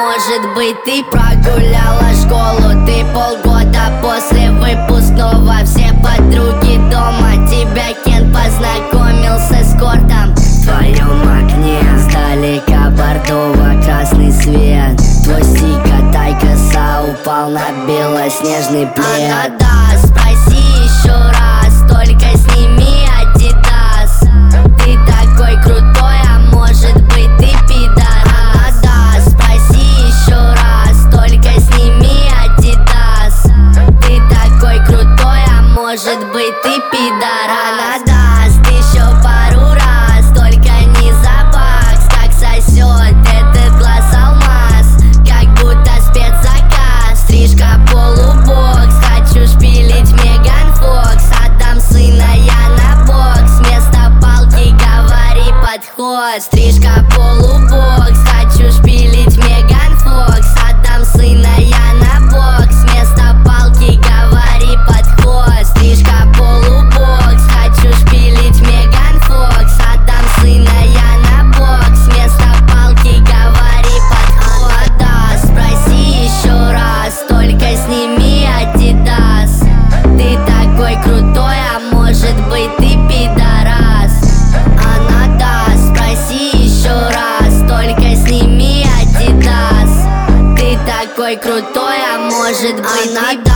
может быть, ты прогуляла школу. Ты полгода после выпускного, все подруги дома. Тебя Кен познакомился с кортом. В твоем окне сдалека бордово-красный свет. Твой стик Тайкоса упал на белоснежный плед. Она даст, спроси еще раз, только сними Адидас. Ты такой крутой, а может быть, ты пидорас. Она даст, спроси еще раз, только сними Адидас. Ты такой крутой, а может быть, ты пидорас. Она даст еще пару раз, только не за бакс. Как сосет этот глаз алмаз, как будто спецзаказ. Стрижка полубокс, хочу шпилить Меган Фокс. Отдам сына я на бокс, вместо палки говори подход. Стрижка полубокс, хочу шпилить Меган Фокс. Отдам сына я на бокс, вместо палки говори подход. Стрижка полубокс, хочу шпилить Меган Фокс. Отдам сына я на бокс, вместо палки говори подход. Она даст, спроси еще раз, только сними Адидас. Ты такой крутой, а может быть, ты пидорас. Она даст, спроси еще раз, только сними Адидас. Ты такой крутой, а может быть, ты